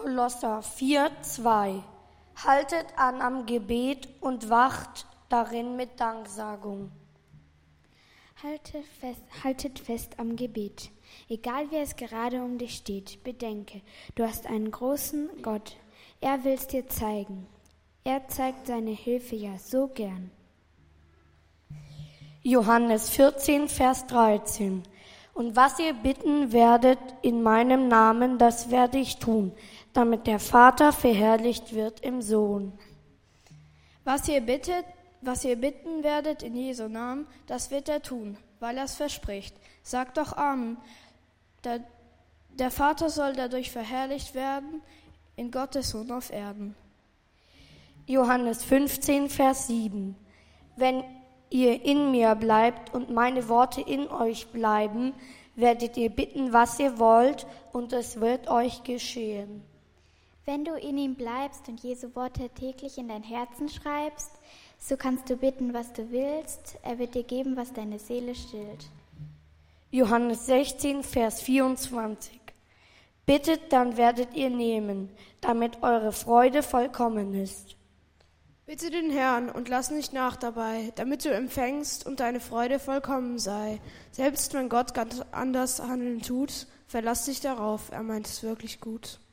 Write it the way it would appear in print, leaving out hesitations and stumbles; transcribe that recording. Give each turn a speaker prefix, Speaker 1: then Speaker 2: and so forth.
Speaker 1: Kolosser 4,2. Haltet an am Gebet und wacht darin mit Danksagung.
Speaker 2: Haltet fest am Gebet. Egal wie es gerade um dich steht, bedenke, du hast einen großen Gott. Er will es dir zeigen. Er zeigt seine Hilfe ja so gern.
Speaker 1: Johannes 14, Vers 13. Und was ihr bitten werdet in meinem Namen, das werde ich tun, damit der Vater verherrlicht wird im Sohn.
Speaker 3: Was ihr bitten werdet in Jesu Namen, das wird er tun, weil er es verspricht. Sagt doch Amen. Der Vater soll dadurch verherrlicht werden in Gottes Sohn auf Erden.
Speaker 1: Johannes 15, Vers 7. Wenn ihr in mir bleibt und meine Worte in euch bleiben, werdet ihr bitten, was ihr wollt, und es wird euch geschehen.
Speaker 4: Wenn du in ihm bleibst und Jesu Worte täglich in dein Herzen schreibst, so kannst du bitten, was du willst. Er wird dir geben, was deine Seele stillt.
Speaker 1: Johannes 16, Vers 24. Bittet, dann werdet ihr nehmen, damit eure Freude vollkommen ist.
Speaker 3: Bitte den Herrn und lass nicht nach dabei, damit du empfängst und deine Freude vollkommen sei. Selbst wenn Gott ganz anders handeln tut, verlass dich darauf, er meint es wirklich gut.